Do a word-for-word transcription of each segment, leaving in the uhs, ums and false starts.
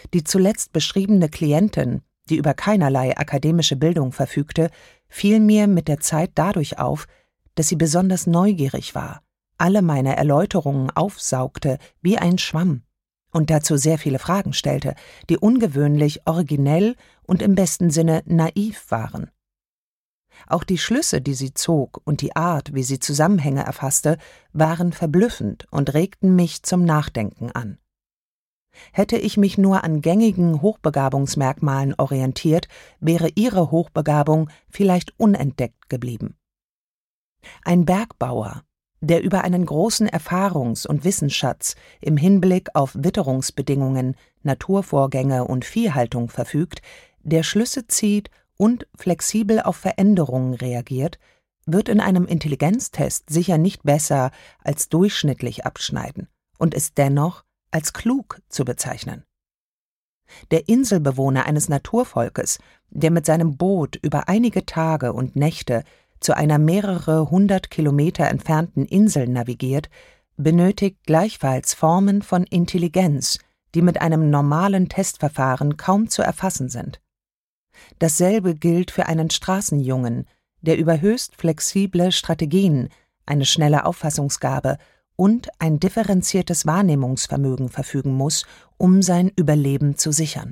Die zuletzt beschriebene Klientin, die über keinerlei akademische Bildung verfügte, fiel mir mit der Zeit dadurch auf, dass sie besonders neugierig war, alle meine Erläuterungen aufsaugte wie ein Schwamm und dazu sehr viele Fragen stellte, die ungewöhnlich originell und im besten Sinne naiv waren. Auch die Schlüsse, die sie zog, und die Art, wie sie Zusammenhänge erfasste, waren verblüffend und regten mich zum Nachdenken an. Hätte ich mich nur an gängigen Hochbegabungsmerkmalen orientiert, wäre ihre Hochbegabung vielleicht unentdeckt geblieben. Ein Bergbauer, der über einen großen Erfahrungs- und Wissensschatz im Hinblick auf Witterungsbedingungen, Naturvorgänge und Viehhaltung verfügt, der Schlüsse zieht und flexibel auf Veränderungen reagiert, wird in einem Intelligenztest sicher nicht besser als durchschnittlich abschneiden und ist dennoch als klug zu bezeichnen. Der Inselbewohner eines Naturvolkes, der mit seinem Boot über einige Tage und Nächte zu einer mehrere hundert Kilometer entfernten Insel navigiert, benötigt gleichfalls Formen von Intelligenz, die mit einem normalen Testverfahren kaum zu erfassen sind. Dasselbe gilt für einen Straßenjungen, der über höchst flexible Strategien, eine schnelle Auffassungsgabe und ein differenziertes Wahrnehmungsvermögen verfügen muss, um sein Überleben zu sichern.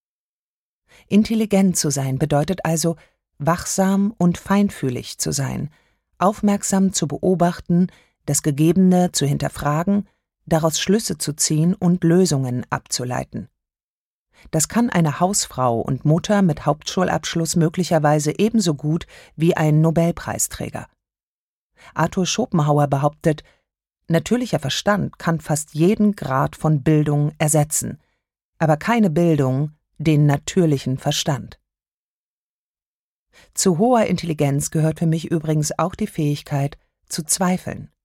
Intelligent zu sein bedeutet also, wachsam und feinfühlig zu sein, aufmerksam zu beobachten, das Gegebene zu hinterfragen, daraus Schlüsse zu ziehen und Lösungen abzuleiten. Das kann eine Hausfrau und Mutter mit Hauptschulabschluss möglicherweise ebenso gut wie ein Nobelpreisträger. Arthur Schopenhauer behauptet, natürlicher Verstand kann fast jeden Grad von Bildung ersetzen, aber keine Bildung den natürlichen Verstand. Zu hoher Intelligenz gehört für mich übrigens auch die Fähigkeit, zu zweifeln.